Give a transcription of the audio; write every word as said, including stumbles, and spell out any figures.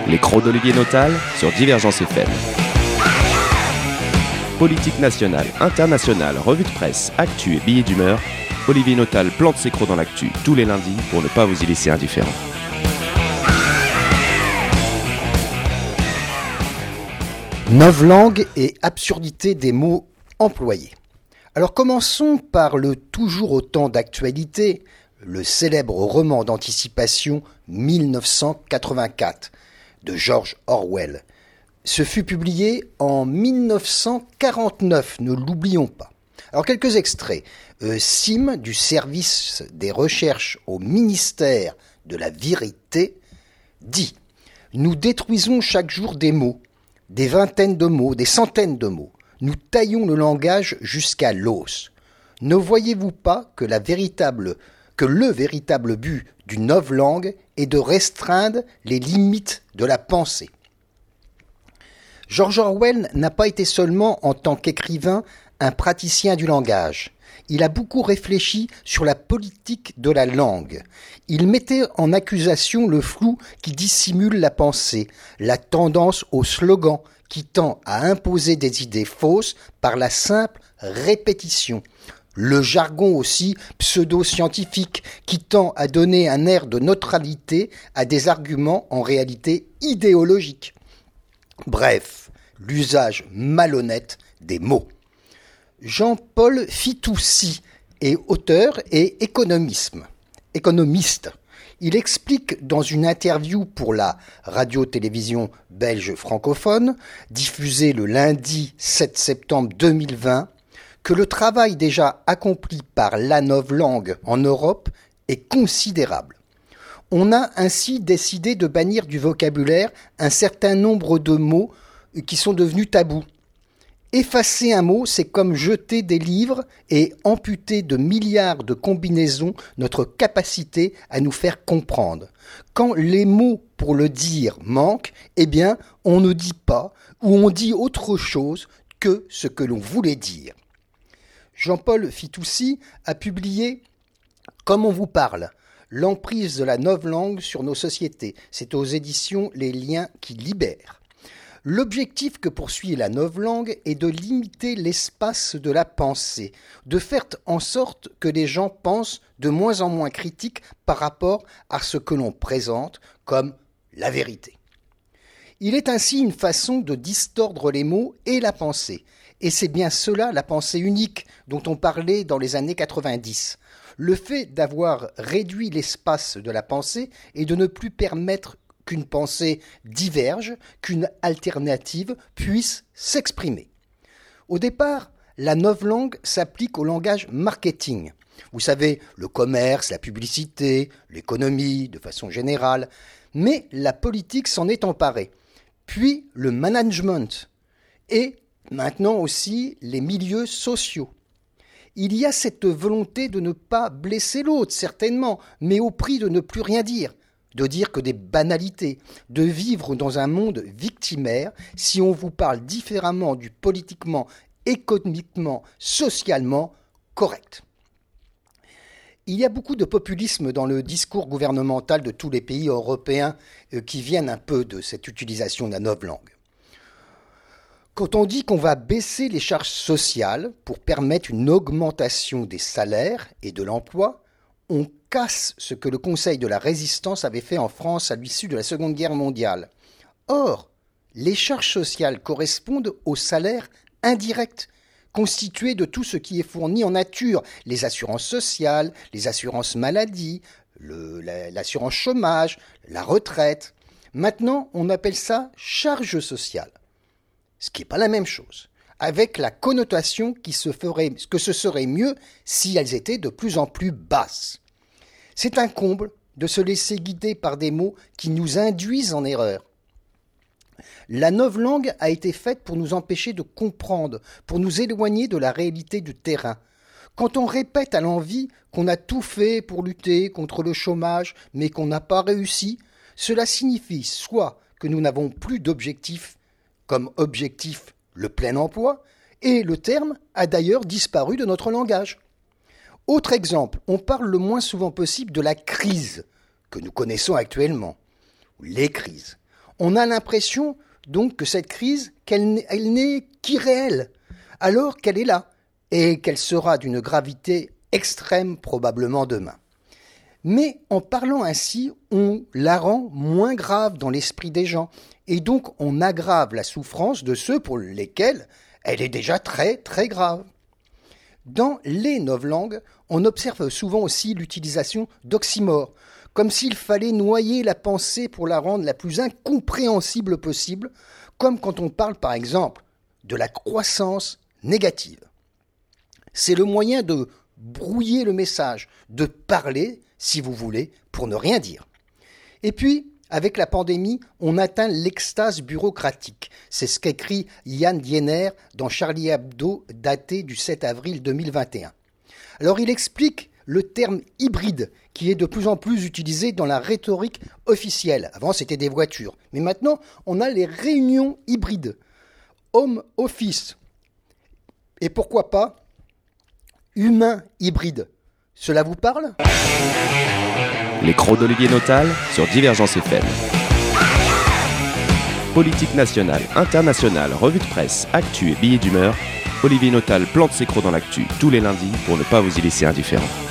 Les crocs d'Olivier Notal sur Divergence F M. Politique nationale, internationale, revue de presse, actu et billets d'humeur, Olivier Notal plante ses crocs dans l'actu tous les lundis pour ne pas vous y laisser indifférent. Novlangue et absurdité des mots employés. Alors commençons par le toujours autant d'actualité, le célèbre roman d'anticipation dix-neuf cent quatre-vingt-quatre de George Orwell. Ce fut publié en dix-neuf cent quarante-neuf, ne l'oublions pas. Alors quelques extraits. Euh, S I M du service des recherches au ministère de la vérité dit « Nous détruisons chaque jour des mots, des vingtaines de mots, des centaines de mots. Nous taillons le langage jusqu'à l'os. Ne voyez-vous pas que, la véritable, que le véritable but d'une novlangue est de restreindre les limites de la pensée ?» George Orwell n'a pas été seulement, en tant qu'écrivain, un praticien du langage. Il a beaucoup réfléchi sur la politique de la langue. Il mettait en accusation le flou qui dissimule la pensée, la tendance au slogan qui tend à imposer des idées fausses par la simple répétition, le jargon aussi pseudo-scientifique qui tend à donner un air de neutralité à des arguments en réalité idéologiques. Bref, l'usage malhonnête des mots. Jean-Paul Fitoussi est auteur et économisme, économiste. Il explique dans une interview pour la radio-télévision belge francophone, diffusée le lundi sept septembre deux mille vingt, que le travail déjà accompli par la novlangue en Europe est considérable. On a ainsi décidé de bannir du vocabulaire un certain nombre de mots qui sont devenus tabous. Effacer un mot, c'est comme jeter des livres et amputer de milliards de combinaisons notre capacité à nous faire comprendre. Quand les mots pour le dire manquent, eh bien, on ne dit pas ou on dit autre chose que ce que l'on voulait dire. Jean-Paul Fitoussi a publié « Comme on vous parle », l'emprise de la novlangue sur nos sociétés. C'est aux éditions Les Liens qui libèrent. L'objectif que poursuit la novlangue est de limiter l'espace de la pensée, de faire en sorte que les gens pensent de moins en moins critiques par rapport à ce que l'on présente comme la vérité. Il est ainsi une façon de distordre les mots et la pensée. Et c'est bien cela la pensée unique dont on parlait dans les années quatre-vingt-dix. Le fait d'avoir réduit l'espace de la pensée et de ne plus permettre qu'une pensée diverge, qu'une alternative puisse s'exprimer. Au départ, la novlangue s'applique au langage marketing. Vous savez, le commerce, la publicité, l'économie de façon générale. Mais la politique s'en est emparée. Puis le management et maintenant aussi les milieux sociaux. Il y a cette volonté de ne pas blesser l'autre, certainement, mais au prix de ne plus rien dire. De dire que des banalités, de vivre dans un monde victimaire si on vous parle différemment du politiquement, économiquement, socialement correct. Il y a beaucoup de populisme dans le discours gouvernemental de tous les pays européens qui viennent un peu de cette utilisation de la novlangue. Quand on dit qu'on va baisser les charges sociales pour permettre une augmentation des salaires et de l'emploi, on casse ce que le Conseil de la Résistance avait fait en France à l'issue de la Seconde Guerre mondiale. Or, les charges sociales correspondent aux salaires indirects, constitués de tout ce qui est fourni en nature, les assurances sociales, les assurances maladie, le, la, l'assurance chômage, la retraite. Maintenant, on appelle ça charge sociale, ce qui n'est pas la même chose, avec la connotation qui se ferait, que ce serait mieux si elles étaient de plus en plus basses. C'est un comble de se laisser guider par des mots qui nous induisent en erreur. La novlangue a été faite pour nous empêcher de comprendre, pour nous éloigner de la réalité du terrain. Quand on répète à l'envi qu'on a tout fait pour lutter contre le chômage, mais qu'on n'a pas réussi, cela signifie soit que nous n'avons plus d'objectif, comme objectif le plein emploi, et le terme a d'ailleurs disparu de notre langage. Autre exemple, on parle le moins souvent possible de la crise que nous connaissons actuellement, les crises. On a l'impression donc que cette crise, qu'elle elle n'est qu'irréelle, alors qu'elle est là, et qu'elle sera d'une gravité extrême probablement demain. Mais en parlant ainsi, on la rend moins grave dans l'esprit des gens, et donc on aggrave la souffrance de ceux pour lesquels elle est déjà très très grave. Dans les novlangues, on observe souvent aussi l'utilisation d'oxymores, comme s'il fallait noyer la pensée pour la rendre la plus incompréhensible possible, comme quand on parle par exemple de la croissance négative. C'est le moyen de brouiller le message, de parler, si vous voulez, pour ne rien dire. Et puis, avec la pandémie, on atteint l'extase bureaucratique. C'est ce qu'écrit Yann Diener dans Charlie Hebdo, daté du sept avril deux mille vingt et un. Alors il explique le terme hybride, qui est de plus en plus utilisé dans la rhétorique officielle. Avant, c'était des voitures. Mais maintenant, on a les réunions hybrides. Home office. Et pourquoi pas humain hybride. Cela vous parle ? Les crocs d'Olivier Notal sur Divergence F M. Politique nationale, internationale, revue de presse, actu et billets d'humeur, Olivier Notal plante ses crocs dans l'actu tous les lundis pour ne pas vous y laisser indifférent.